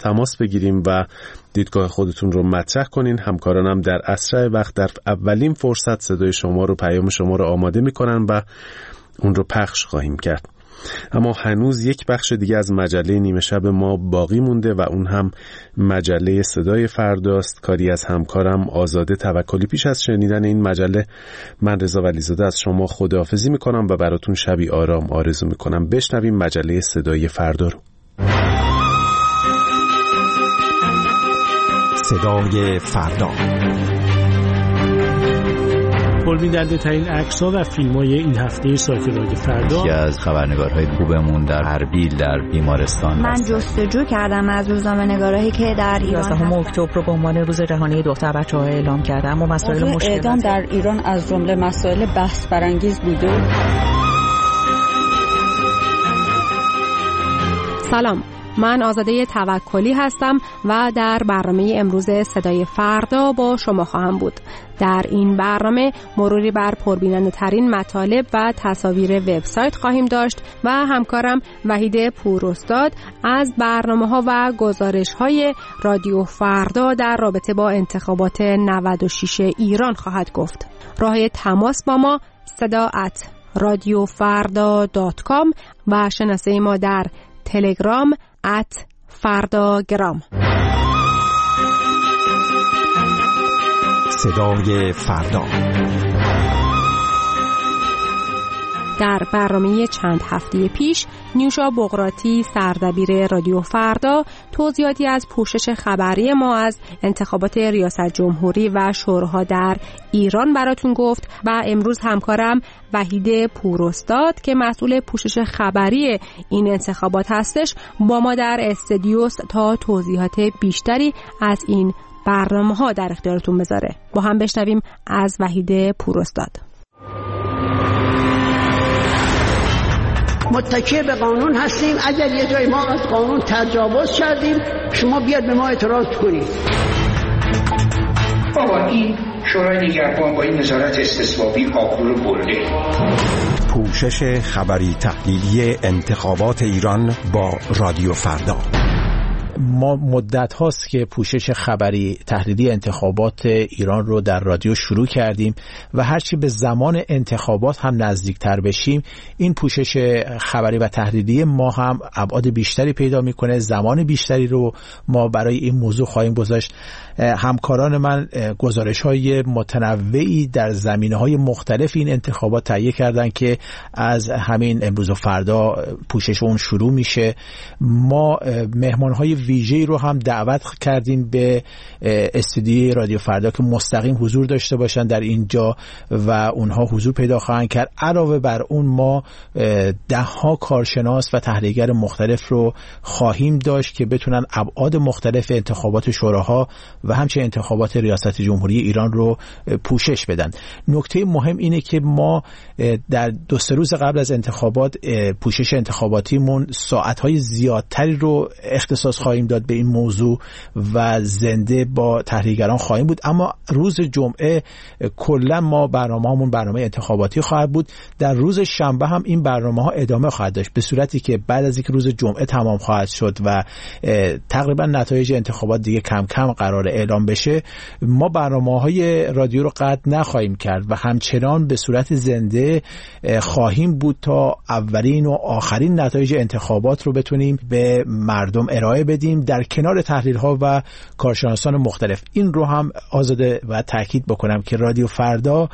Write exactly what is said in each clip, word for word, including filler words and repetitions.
تماس بگیریم و دیدگاه خودتون رو مطرح کنین. همکارانم در اسرع وقت در اولین فرصت صدای شما رو، پیام شما رو آماده میکنن و اون رو پخش خواهیم کرد. اما هنوز یک بخش دیگه از مجله نیمه شب ما باقی مونده و اون هم مجله صدای فرداست، کاری از همکارم آزاده توکلی. پیش از شنیدن این مجله من رضا ولیزاده از شما خداحافظی میکنم و براتون شبی آرام آرزو میکنم. بشنویم مجله صدای فردا رو. صدای فردا. پربیننده ترین عکس‌ها و فیلم‌های این هفته سایت رادیو فردا. یکی از خبرنگارهای خوبمون در اربیل در بیمارستان. من جستجو کردم از روزنامه‌نگارایی که در ایران یازدهم اکتبر رو به عنوان روز جهانی دختر بچه‌ها اعلام کردم و مسائل مشکل اعدام در ایران از جمله مسائل بحث برانگیز بوده. سلام، من آزاده توکلی هستم و در برنامه امروز صدای فردا با شما خواهم بود. در این برنامه مروری بر پربیننده ترین مطالب و تصاویر وبسایت خواهیم داشت و همکارم وحید پوراستاد از برنامه‌ها و گزارش‌های رادیو فردا در رابطه با انتخابات نود و شش ایران خواهد گفت. راه تماس با ما صدا ات رادیو فردا دات کام و شناسه ما در تلگرام ات فرداگرام. صدای فردا. در برنامه چند هفته پیش نیوشا بقراتی سردبیر رادیو فردا توضیحاتی از پوشش خبری ما از انتخابات ریاست جمهوری و شوراها در ایران براتون گفت و امروز همکارم وحید پوراستاد که مسئول پوشش خبری این انتخابات هستش با ما در استودیوست تا توضیحات بیشتری از این برنامه ها در اختیارتون بذاره. با هم بشنویم از وحید پوراستاد. متکی به قانون هستیم. اگر یه جای ما از قانون تجاوز کردیم شما بیاد به ما اعتراض کنید. بابا این شورای نگهبان با این نظارت استثبابی آبرو رو برده. پوشش خبری تحلیلی انتخابات ایران با رادیو فردا. ما مدت هاست که پوشش خبری تحلیلی انتخابات ایران رو در رادیو شروع کردیم و هرچی به زمان انتخابات هم نزدیکتر بشیم این پوشش خبری و تحلیلی ما هم ابعاد بیشتری پیدا میکنه. زمان بیشتری رو ما برای این موضوع خواهیم گذاشت. همکاران من گزارش های متنوعی در زمینه های مختلف این انتخابات تهیه کردن که از همین امروز و فردا پوشش اون شروع میشه. ما مهمان های ویژه‌ای رو هم دعوت کردیم به استودیوی رادیو فردا که مستقیم حضور داشته باشن در اینجا و اونها حضور پیدا خواهند کرد. علاوه بر اون ما ده ها کارشناس و تحلیلگر مختلف رو خواهیم داشت که بتونن ابعاد مختلف انتخابات شوراها و همچنین انتخابات ریاست جمهوری ایران رو پوشش بدن. نکته مهم اینه که ما در دو سه روز قبل از انتخابات پوشش انتخاباتیمون ساعت‌های زیادتری رو اختصاص خواهیم داد به این موضوع و زنده با تحلیلگران خواهیم بود. اما روز جمعه کلا ما برنامه‌مون برنامه انتخاباتی خواهد بود. در روز شنبه هم این برنامه‌ها ادامه خواهد داشت به صورتی که بعد از اینکه روز جمعه تمام خواهد شد و تقریبا نتایج انتخابات دیگه کم کم قرار اعلام بشه ما برنامه‌های رادیو رو قطع نخواهیم کرد و همچنان به صورت زنده خواهیم بود تا اولین و آخرین نتایج انتخابات رو بتونیم به مردم ارائه بدیم در کنار تحلیل‌ها و کارشناسان مختلف. این رو هم آزاده و تاکید بکنم که رادیو فردا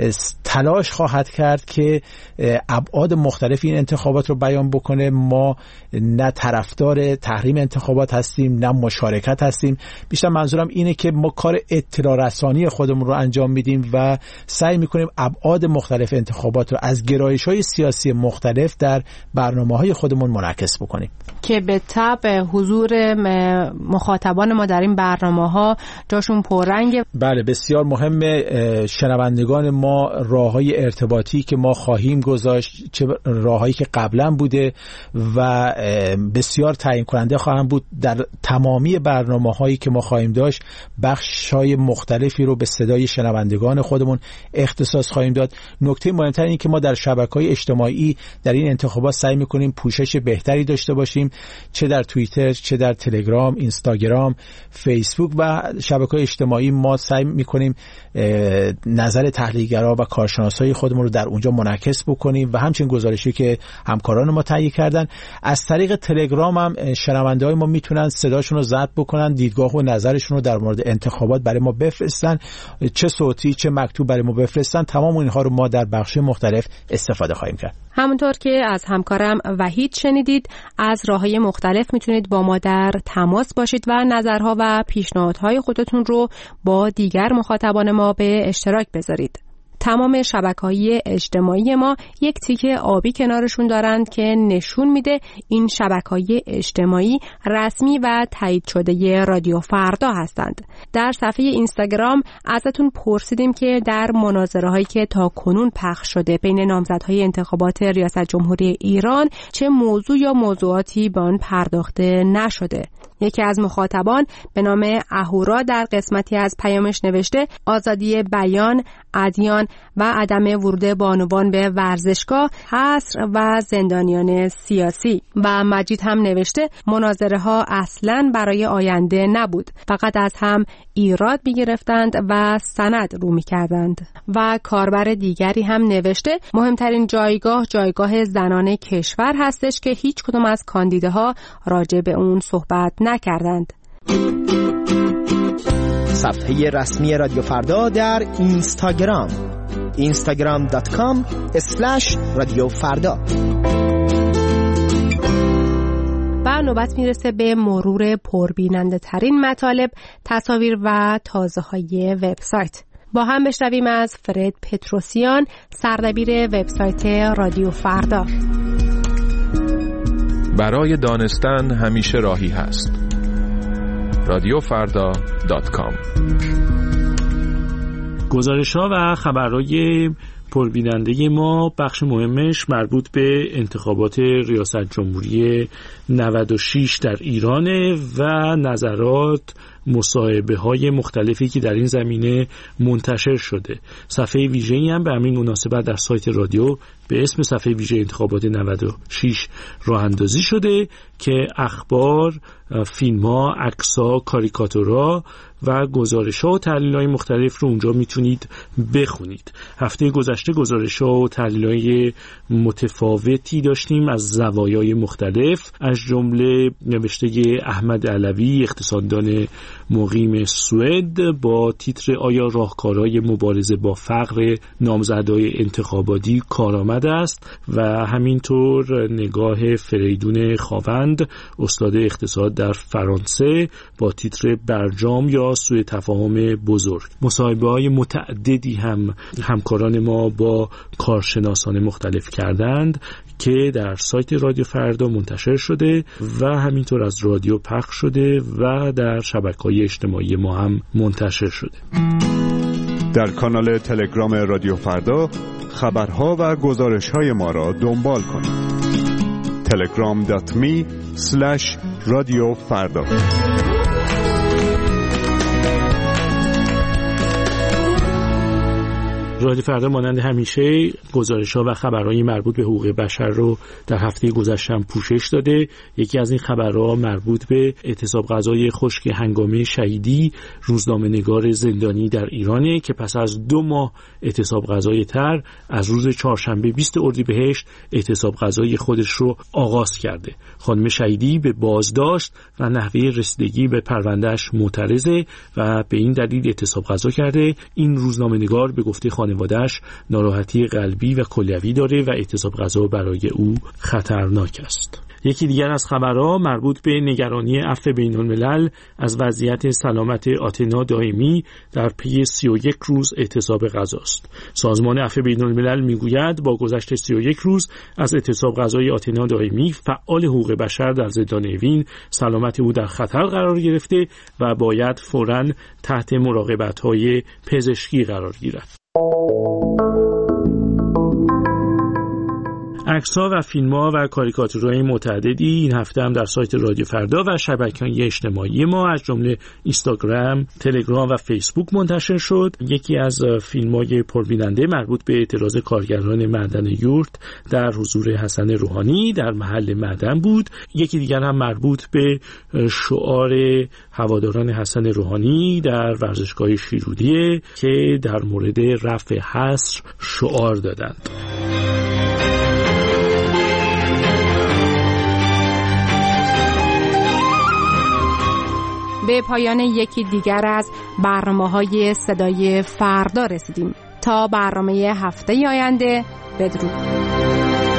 تلاش خواهد کرد که ابعاد مختلف این انتخابات رو بیان بکنه. ما نه طرفدار تحریم انتخابات هستیم نه مشارکت هستیم. بیشتر منظورم اینه که ما کار اطلاع رسانی خودمون رو انجام میدیم و سعی میکنیم ابعاد مختلف انتخابات رو از گرایش‌های سیاسی مختلف در برنامه‌های خودمون منعکس بکنیم که به طبع حضور مخاطبان ما در این برنامه‌ها جاشون پررنگه. بله بسیار مهمه. شنوندگان ما راه‌های ارتباطی که ما خواهیم گذاشت چه راه‌هایی که قبلا بوده و بسیار تعیین کننده خواهند بود در تمامی برنامه‌هایی که ما خواهیم داشت. بخش‌های مختلفی رو به صدای شنوندگان خودمون اختصاص خواهیم داد. نکته مهمتر اینه که ما در شبکه‌های اجتماعی در این انتخابات سعی می‌کنیم پوشش بهتری داشته باشیم، چه در توییتر چه در در تلگرام، اینستاگرام، فیسبوک و شبکه‌های اجتماعی ما سعی می‌کنیم نظر تحلیلگرا و کارشناسای خودمون رو در اونجا منعکس بکنیم و همچنین گزارشی که همکاران ما تهیه کردن. از طریق تلگرام هم شنونده‌های ما میتونن صداشون رو ضبط بکنن، دیدگاه و نظرشون رو در مورد انتخابات برای ما بفرستن، چه صوتی چه مکتوب برای ما بفرستن. تمام اینها رو ما در بخش مختلف استفاده خواهیم کرد. همونطور که از همکارم وحید شنیدید، از راه‌های مختلف میتونید با ما در تماس باشید و نظرها و پیشنهادهای خودتون رو با دیگر مخاطبان ما به اشتراک بذارید. تمام شبکه‌های اجتماعی ما یک تیکه آبی کنارشون دارند که نشون میده این شبکه‌های اجتماعی رسمی و تایید شده رادیو فردا هستند. در صفحه اینستاگرام ازتون پرسیدیم که در مناظره‌هایی که تا کنون پخش شده بین نامزدهای انتخابات ریاست جمهوری ایران چه موضوع یا موضوعاتی به آن پرداخته نشده. یکی از مخاطبان به نام اهورا در قسمتی از پیامش نوشته آزادی بیان، ادیان و عدم ورود بانوان به ورزشگاه، حصر و زندانیان سیاسی. و مجید هم نوشته مناظره ها اصلاً برای آینده نبود، فقط از هم ایراد می‌گرفتند و سند رو می‌کردند. و کاربر دیگری هم نوشته مهمترین جایگاه جایگاه زنان کشور هستش که هیچ کدوم از کاندیداها راجع به اون صحبت نکردند. صفحه رسمی رادیو فردا در اینستاگرام اینستاگرام دات کام اسلش رادیو فردا. و نوبت میرسه به مرور پربیننده ترین مطالب، تصاویر و تازه های وبسایت. با هم بشنویم از فرد پتروسیان، سردبیر وبسایت رادیو فردا. برای دانستن همیشه راهی هست. رادیو فردا دات کام. گزارش‌ها و خبرهای پربیننده ما بخش مهمش مربوط به انتخابات ریاست جمهوری نود و شش در ایرانه و نظرات مصاحبه های مختلفی که در این زمینه منتشر شده. صفحه ویژه‌ای هم به همین مناسبت در سایت رادیو به اسم صفحه ویژه انتخابات نود و شش راه اندازی شده که اخبار، فیلم‌ها، عکس‌ها، کاریکاتورها و گزارش‌ها و تحلیل‌های مختلف رو اونجا میتونید بخونید. هفته گذشته گزارش‌ها و تحلیل‌های متفاوتی داشتیم از زوایای مختلف، از جمله نوشته احمد علوی، اقتصاددان مقیم سوئد، با تیتر آیا راهکارهای مبارزه با فقر نامزدهای انتخاباتی کارآمد است و همینطور نگاه فریدون خاوند، استاد اقتصاد در فرانسه، با تیتر برجام یا سوء تفاهم بزرگ. مصاحبه‌های متعددی هم همکاران ما با کارشناسان مختلف کردند که در سایت رادیو فردا منتشر شده و همینطور از رادیو پخش شده و در شبکه‌های اجتماعی ما هم منتشر شده. در کانال تلگرام رادیو فردا خبرها و گزارش‌های ما را دنبال کنید. تلگرام دات می اسلش رادیو فردا. رادیو فردا مانند همیشه گزارش‌ها و خبرهای مربوط به حقوق بشر رو در هفته گذشته هم پوشش داده. یکی از این خبرها مربوط به اعتصاب غذای خشک هنگامه شهیدی، روزنامه‌نگار زندانی در ایرانه که پس از دو ماه اعتصاب غذای تر از روز چهارشنبه بیست اردیبهشت اعتصاب غذای خودش رو آغاز کرده. خانم شهیدی به بازداشت و نحوه رسیدگی به پروندهش معترضه و به این دلیل اعتصاب غذا کرده. این روزنامه‌نگار به گفته خانواده‌اش ناراحتی قلبی و کلیوی داره و اعتصاب غذا برای او خطرناک است. یکی دیگر از خبرها مربوط به نگرانی عفو بین‌الملل از وضعیت سلامت آتنا دائمی در پی سی و یک روز اعتصاب غذاست. سازمان عفو بین‌الملل میگوید با گذشت سی و یک روز از اعتصاب غذای آتنا دائمی، فعال حقوق بشر در زندان اوین، سلامت او در خطر قرار گرفته و باید فوراً تحت مراقبت‌های پزشکی قرار گیرد. عکس‌ها و فیلم‌ها و کاریکاتورهای متعددی این هفته هم در سایت رادیو فردا و شبکه‌های اجتماعی ما از جمله اینستاگرام، تلگرام و فیسبوک منتشر شد. یکی از فیلم‌های پربیننده مربوط به اعتراض کارگران معدن یورت در حضور حسن روحانی در محل معدن بود. یکی دیگر هم مربوط به شعار هواداران حسن روحانی در ورزشگاه شیرودیه که در مورد رفع حصر شعار دادند. به پایان یکی دیگر از برنامه‌های صدای فردا رسیدیم. تا برنامه هفته آینده، بدرود.